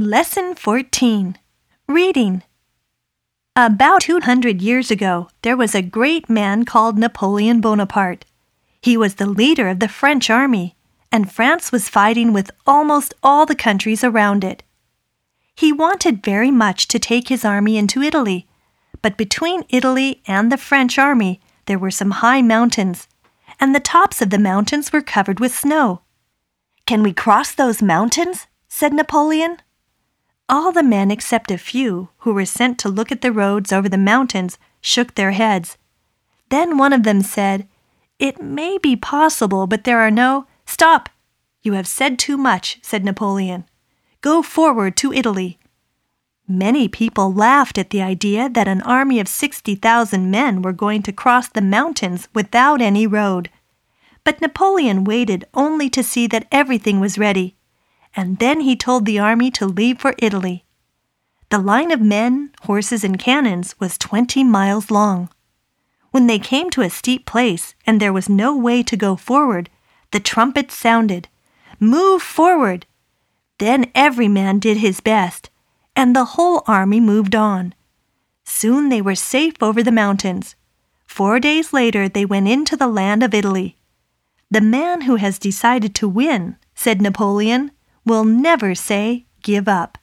Lesson 14. Reading. About 200 years ago, there was a great man called Napoleon Bonaparte. He was the leader of the French army, and France was fighting with almost all the countries around it. He wanted very much to take his army into Italy, but between Italy and the French army there were some high mountains, and the tops of the mountains were covered with snow. "Can we cross those mountains?" said Napoleon. All the men except a few, who were sent to look at the roads over the mountains, shook their heads. Then one of them said, "It may be possible, but there are no—" "Stop! You have said too much," said Napoleon. "Go forward to Italy." Many people laughed at the idea that an army of 60,000 men were going to cross the mountains without any road. But Napoleon waited only to see that everything was ready, and then he told the army to leave for Italy. The line of men, horses, and cannons was 20 miles long. When they came to a steep place and there was no way to go forward, the trumpet sounded, "Move forward!" Then every man did his best, and the whole army moved on. Soon they were safe over the mountains. 4 days later they went into the land of Italy. "The man who has decided to win," said Napoleon, "will never say, 'Give up.'"